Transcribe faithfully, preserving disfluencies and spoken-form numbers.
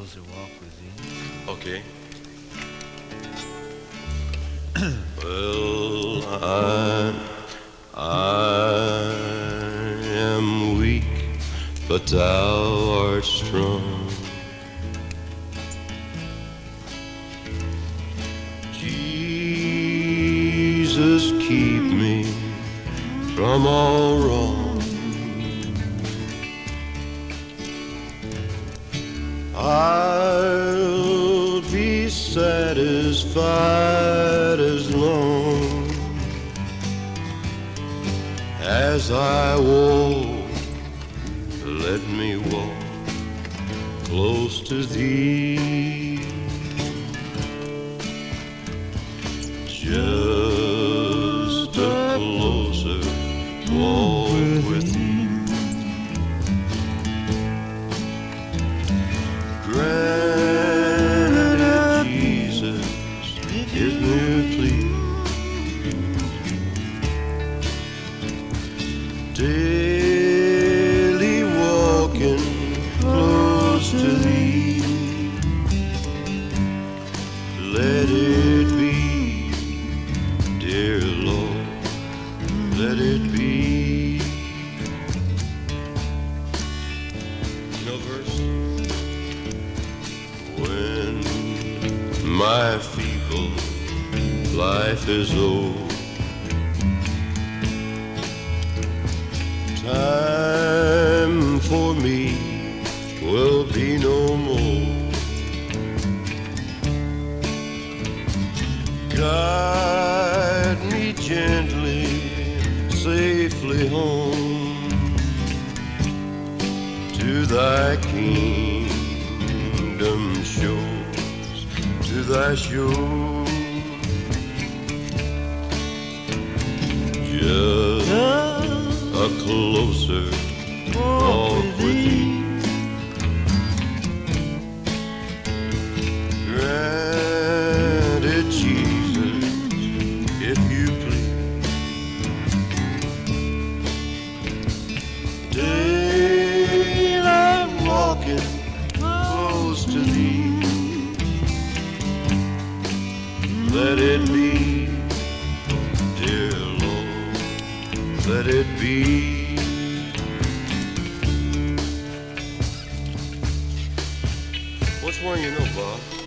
closer walk with thee. Okay. Well, I, I am weak, but thou art strong. Jesus, keep me from all wrong. I'll be satisfied as long as I walk. Let me walk close to thee. Just a closer walk with thee. Granted, Jesus is near, please. Daily walking close to thee. Let it be, dear Lord, let it be. You know verse? When my feeble life is old, time for me will be no more. Guide me gently, safely home to thy kingdom shores, to thy shore. Just a closer walk with thee. Granted, Jesus, if you please. Daily I'm walking close to thee. Let it be, dear Lord, let it be. What's one you know, Bob?